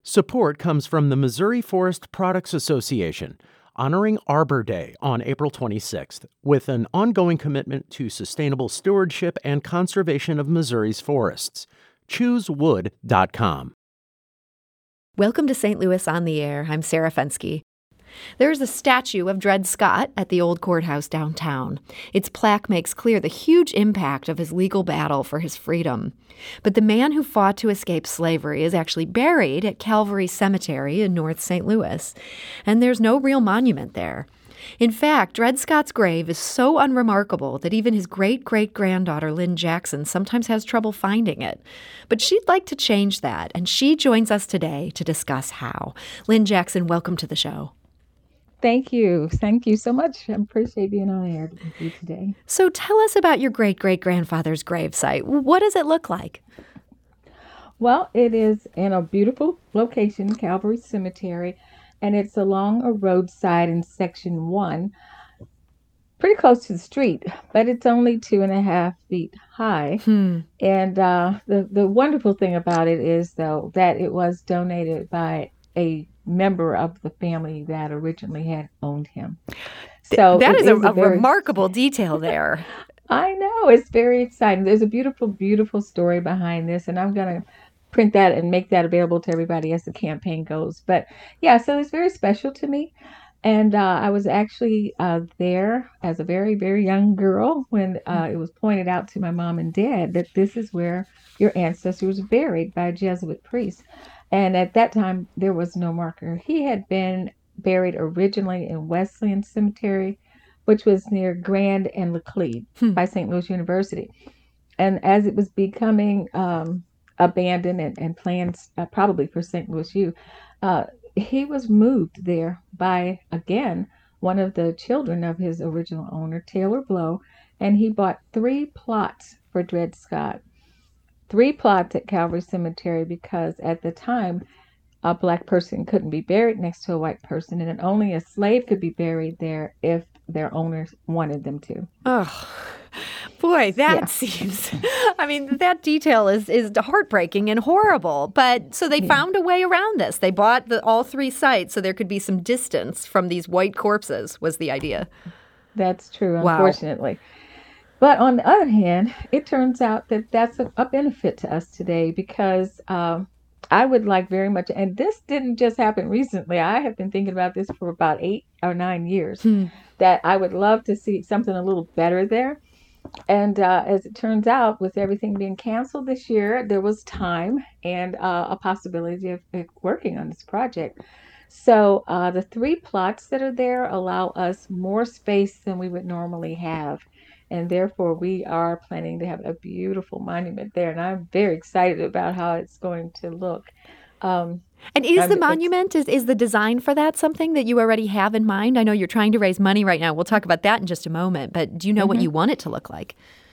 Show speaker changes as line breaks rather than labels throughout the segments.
Support comes from the Missouri Forest Products Association, honoring Arbor Day on April 26th, with an ongoing commitment to sustainable stewardship and conservation of Missouri's forests. ChooseWood.com.
Welcome to St. Louis on the Air. I'm Sarah Fenske. There's a statue of Dred Scott at the old courthouse downtown. Its plaque makes clear the huge impact of his legal battle for his freedom. But the man who fought to escape slavery is actually buried at Calvary Cemetery in North St. Louis, and there's no real monument there. In fact, Dred Scott's grave is so unremarkable that even his great-great-granddaughter Lynn Jackson sometimes has trouble finding it. But she'd like to change that, and she joins us today to discuss how. Lynn Jackson, welcome to the show.
Thank you. Thank you so much. I appreciate being on air with you today.
So tell us about your great-great-grandfather's gravesite. What does it look like?
Well, it is in a beautiful location, Calvary Cemetery, and it's along a roadside in Section 1, pretty close to the street, but it's only 2.5 feet high. And the wonderful thing about it is, though, that it was donated by a member of the family that originally had owned him.
So that is a remarkable detail there.
I know. It's very exciting. There's a beautiful, beautiful story behind this, and I'm going to print that and make that available to everybody as the campaign goes. But yeah, so it's very special to me. And I was actually there as a very, very young girl when it was pointed out to my mom and dad that this is where your ancestor was buried by a Jesuit priest. And at that time, there was no marker. He had been buried originally in Wesleyan Cemetery, which was near Grand and Laclede by St. Louis University. And as it was becoming abandoned and planned probably for St. Louis U, he was moved there by, again, one of the children of his original owner, Taylor Blow, and he bought 3 plots for Dred Scott. 3 plots at Calvary Cemetery because at the time, a black person couldn't be buried next to a white person, and only a slave could be buried there if their owners wanted them to.
Oh, boy, that seems, I mean, that detail is heartbreaking and horrible. But so they found a way around this. They bought all 3 sites so there could be some distance from these white corpses was the idea.
That's true, unfortunately. But on the other hand, it turns out that that's a benefit to us today because I would like very much, and this didn't just happen recently. I have been thinking about this for about 8 or 9 years, that I would love to see something a little better there. And as it turns out, with everything being canceled this year, there was time and a possibility of working on this project. So the 3 plots that are there allow us more space than we would normally have. And therefore, we are planning to have a beautiful monument there. And I'm very excited about how it's going to look.
And is the monument, is the design for that something that you already have in mind? I know you're trying to raise money right now. We'll talk about that in just a moment. But do you know what you want it to look like?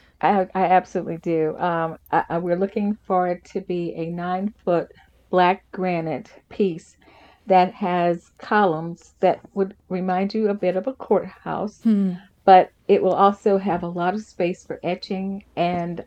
I absolutely do. We're looking for it to be a 9-foot black granite piece that has columns that would remind you a bit of a courthouse. But it will also have a lot of space for etching and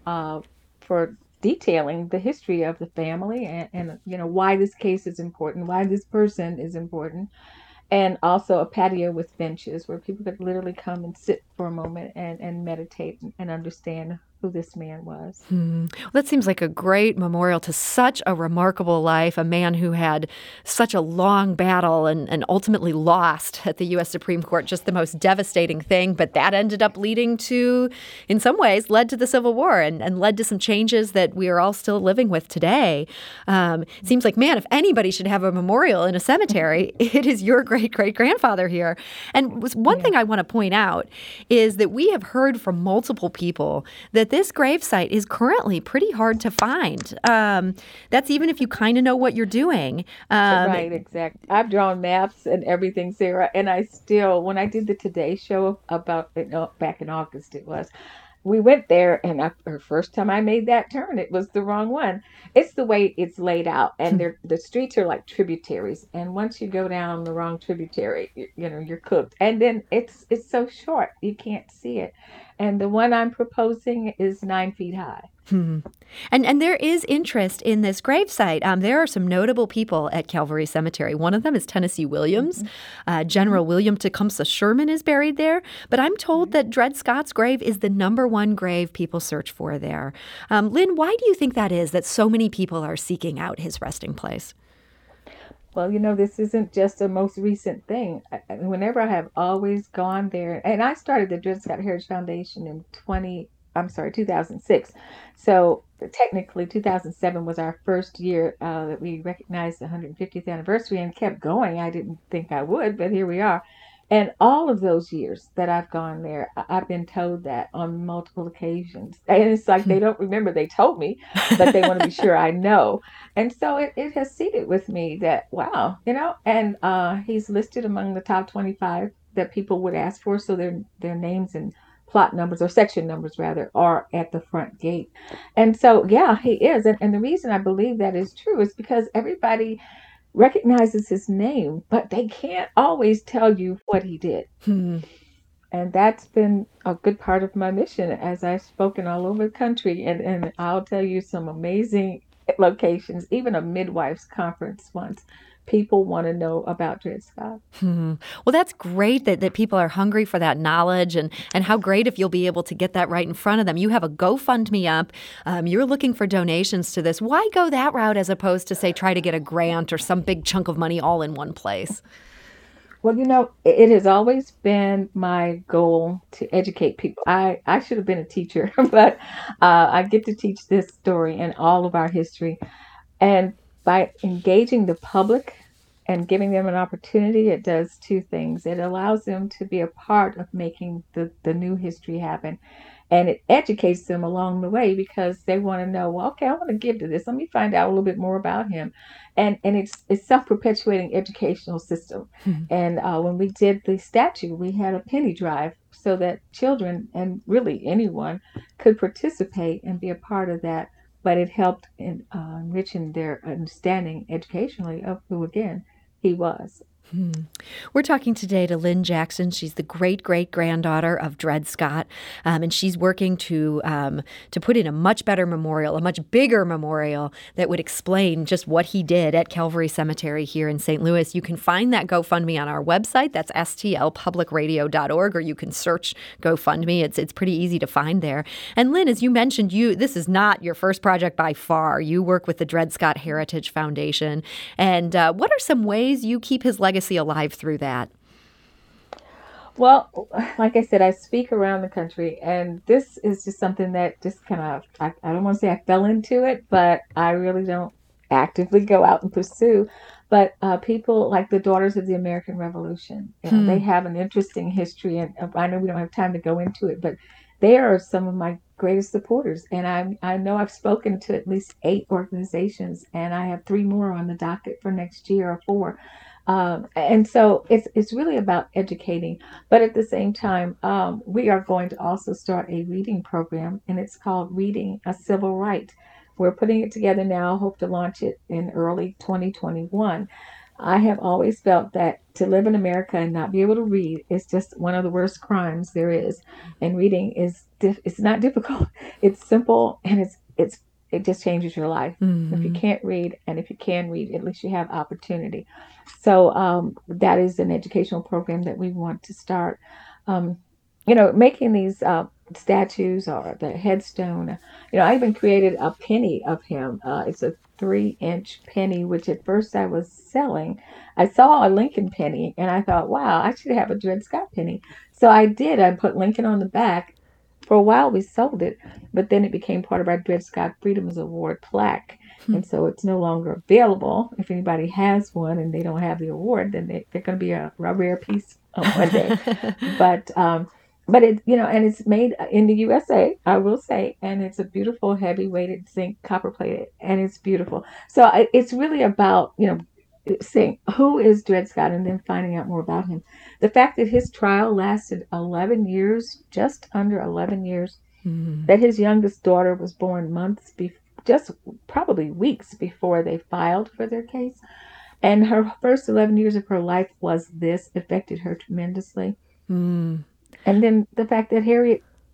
for detailing the history of the family and you know why this case is important, why this person is important, and also a patio with benches where people could literally come and sit for a moment and meditate and understand who this man was.
Well, that seems like a great memorial to such a remarkable life, a man who had such a long battle and ultimately lost at the U.S. Supreme Court, just the most devastating thing. But that ended up leading to, in some ways, led to the Civil War and led to some changes that we are all still living with today. It seems like, man, if anybody should have a memorial in a cemetery, it is your great-great-grandfather here. And one thing I want to point out is that we have heard from multiple people that this gravesite is currently pretty hard to find. That's even if you kind of know what you're doing.
Right, exactly. I've drawn maps and everything, Sarah, and I still, when I did the Today Show about, back in August it was, we went there, and the first time I made that turn, it was the wrong one. It's the way it's laid out, and the streets are like tributaries. And once you go down the wrong tributary, you're cooked. And then it's so short, you can't see it. And the one I'm proposing is 9 feet high.
Hmm. And there is interest in this gravesite. There are some notable people at Calvary Cemetery. One of them is Tennessee Williams. General William Tecumseh Sherman is buried there. But I'm told that Dred Scott's grave is the number one grave people search for there. Lynn, why do you think that is, that so many people are seeking out his resting place?
Well, this isn't just a most recent thing. Whenever I have always gone there, and I started the Dred Scott Heritage Foundation in 2006. So technically 2007 was our first year that we recognized the 150th anniversary and kept going. I didn't think I would, but here we are. And all of those years that I've gone there, I've been told that on multiple occasions. And it's like they don't remember they told me, but they want to be sure I know. And so it has seated with me that, wow, and he's listed among the top 25 that people would ask for. So their names and plot numbers, or section numbers rather, are at the front gate. And so, yeah, he is. And the reason I believe that is true is because everybody recognizes his name, but they can't always tell you what he did.
Hmm.
And that's been a good part of my mission as I've spoken all over the country. And I'll tell you some amazing locations, even a midwives conference once. People want to know about Dred Scott.
Hmm. Well, that's great that people are hungry for that knowledge, and how great if you'll be able to get that right in front of them. You have a GoFundMe up. You're looking for donations to this. Why go that route as opposed to, say, try to get a grant or some big chunk of money all in one place?
Well, it has always been my goal to educate people. I should have been a teacher, but I get to teach this story and all of our history. And by engaging the public and giving them an opportunity, it does two things. It allows them to be a part of making the new history happen. And it educates them along the way because they want to know, well, okay, I want to give to this. Let me find out a little bit more about him. And it's self-perpetuating educational system.
Hmm.
And when we did the statue, we had a penny drive so that children and really anyone could participate and be a part of that. But it helped in enriching their understanding educationally of who, again, he was.
Hmm. We're talking today to Lynn Jackson. She's the great-great-granddaughter of Dred Scott, and she's working to put in a much better memorial, a much bigger memorial that would explain just what he did at Calvary Cemetery here in St. Louis. You can find that GoFundMe on our website. That's stlpublicradio.org, or you can search GoFundMe. It's pretty easy to find there. And Lynn, as you mentioned, this is not your first project by far. You work with the Dred Scott Heritage Foundation. And what are some ways you keep his legacy alive through that?
Well, like I said, I speak around the country, and this is just something that just kind of, I don't want to say I fell into it, but I really don't actively go out and pursue. But people like the Daughters of the American Revolution, they have an interesting history, and I know we don't have time to go into it, but they are some of my greatest supporters. And I know I've spoken to at least 8 organizations, and I have 3 more on the docket for next year, or 4. And so it's really about educating. But at the same time, we are going to also start a reading program, and it's called Reading a Civil Right. We're putting it together now, hope to launch it in early 2021. I have always felt that to live in America and not be able to read is just one of the worst crimes there is. And reading it's not difficult. It's simple, and it just changes your life.
Mm-hmm.
If you can't read, and if you can read, at least you have opportunity. So that is an educational program that we want to start. Making these statues or the headstone. I even created a penny of him. It's a 3-inch penny, which at first I was selling. I saw a Lincoln penny, and I thought, wow, I should have a Dred Scott penny. So I did. I put Lincoln on the back. For a while, we sold it, but then it became part of our Dred Scott Freedom's Award plaque. And so it's no longer available. If anybody has one and they don't have the award, then they're going to be a rare piece one day. But and it's made in the USA, I will say, and it's a beautiful, heavy-weighted zinc copper plated, and it's beautiful. So it's really about, saying who is Dred Scott and then finding out more about him. The fact that his trial lasted 11 years, just under 11 years, that his youngest daughter was born months before, just probably weeks before they filed for their case. And her first 11 years of her life affected her tremendously. And then the fact that Harriet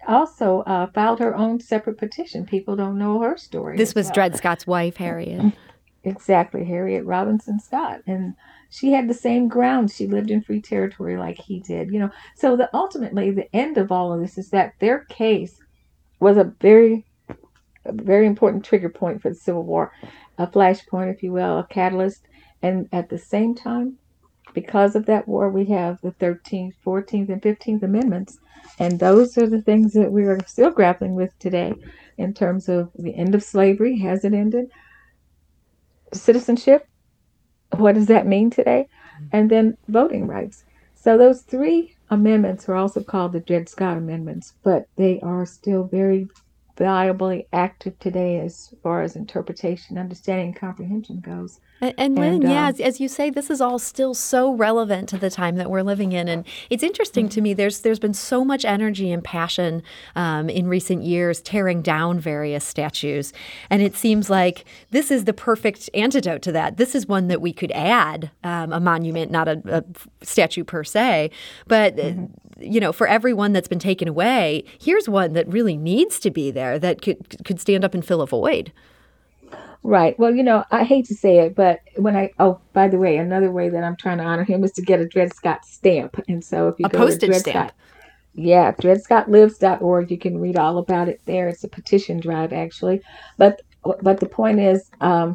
also filed her own separate petition. People don't know her story.
This
as
was
well.
Dred Scott's wife, Harriet.
Exactly, Harriet Robinson Scott. And she had the same grounds. She lived in free territory like he did, So ultimately, the end of all of this is that their case was a very important trigger point for the Civil War, a flashpoint, if you will, a catalyst. And at the same time, because of that war, we have the 13th, 14th, and 15th Amendments. And those are the things that we are still grappling with today in terms of the end of slavery. Has it ended? Citizenship, what does that mean today? And then voting rights. So those three amendments are also called the Dred Scott Amendments, but they are still very valuably active today as far as interpretation, understanding, and comprehension goes.
And Lynn, as you say, this is all still so relevant to the time that we're living in. And it's interesting to me, there's been so much energy and passion in recent years tearing down various statues. And it seems like this is the perfect antidote to that. This is one that we could add a monument, not a statue per se. But, for everyone that's been taken away, here's one that really needs to be there that could stand up and fill a void.
Right. Well, I hate to say it, but by the way, another way that I'm trying to honor him is to get a Dred Scott stamp. And so if you go
postage
to Dred
stamp.
Scott, DredScottLives.org, you can read all about it there. It's a petition drive, actually. But the point is,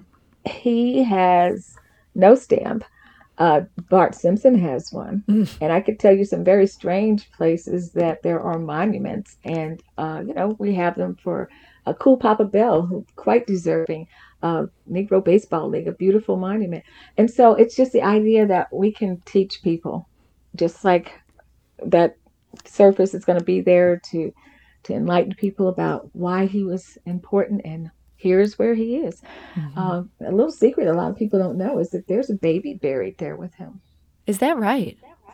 he has no stamp. Bart Simpson has one. And I could tell you some very strange places that there are monuments. And, we have them for Cool Papa Bell, who quite deserving. Negro Baseball League, a beautiful monument. And so it's just the idea that we can teach people, just like that surface is going to be there to enlighten people about why he was important, and here's where he is. A little secret a lot of people don't know is that there's a baby buried there with him.
Is that right?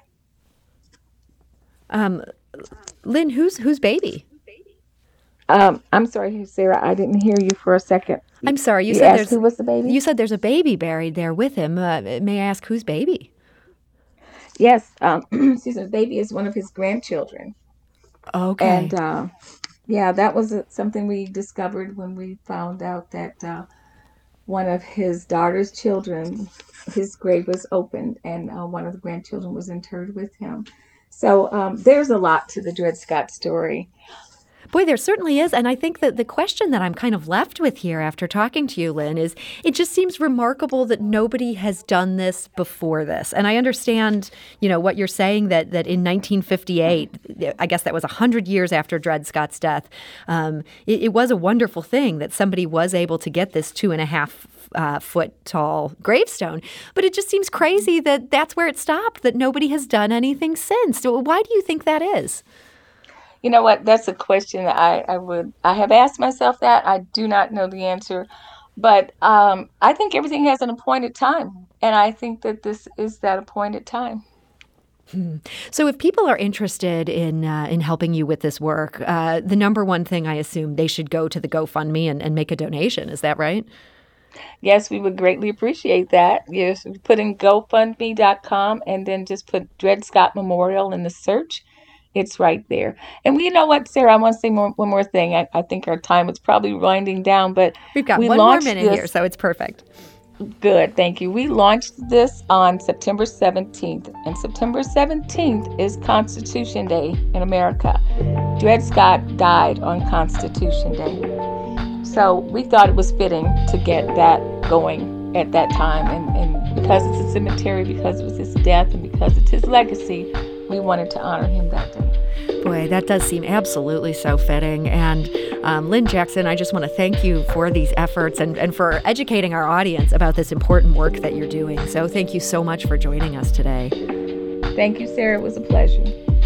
Lynn, whose baby?
I'm sorry, Sarah, I didn't hear you for a second.
I'm sorry,
you said who was the baby?
You said there's a baby buried there with him. May I ask whose baby?
Yes, the baby is one of his grandchildren.
Okay.
And that was something we discovered when we found out that one of his daughter's children, his grave was opened, and one of the grandchildren was interred with him. So there's a lot to the Dred Scott story.
Boy, there certainly is. And I think that the question that I'm kind of left with here after talking to you, Lynn, is it just seems remarkable that nobody has done this before this. And I understand, what you're saying, that in 1958, I guess that was 100 years after Dred Scott's death, it was a wonderful thing that somebody was able to get this 2.5 foot tall gravestone. But it just seems crazy that that's where it stopped, that nobody has done anything since. So why do you think that is?
You know what? That's a question I have asked myself that. I do not know the answer, but I think everything has an appointed time, and I think that this is that appointed time.
So if people are interested in helping you with this work, the number one thing I assume they should go to the GoFundMe and make a donation. Is that right?
Yes, we would greatly appreciate that. Yes, put in GoFundMe.com and then just put Dred Scott Memorial in the search. It's right there. And you know what, Sarah, I want to say one more thing. I think our time is probably winding down, but
we've got one more minute here, so it's perfect.
Good, thank you. We launched this on September 17th, and September 17th is Constitution Day in America. Dred Scott died on Constitution Day. So we thought it was fitting to get that going at that time. And because it's a cemetery, because it was his death, and because it's his legacy, we wanted to honor him that day.
Boy, that does seem absolutely so fitting. And Lynn Jackson, I just want to thank you for these efforts and for educating our audience about this important work that you're doing. So thank you so much for joining us today.
Thank you, Sarah. It was a pleasure.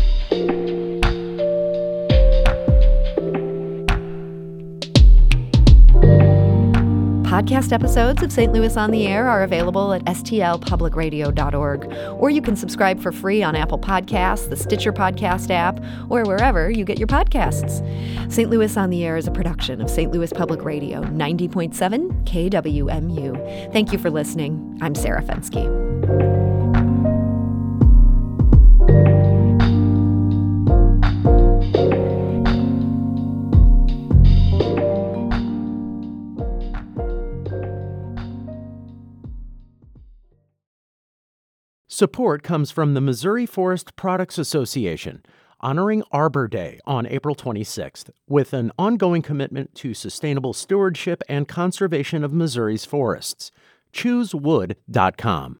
Podcast episodes of St. Louis on the Air are available at stlpublicradio.org, or you can subscribe for free on Apple Podcasts, the Stitcher Podcast app, or wherever you get your podcasts. St. Louis on the Air is a production of St. Louis Public Radio, 90.7 KWMU. Thank you for listening. I'm Sarah Fenske.
Support comes from the Missouri Forest Products Association, honoring Arbor Day on April 26th with an ongoing commitment to sustainable stewardship and conservation of Missouri's forests. ChooseWood.com.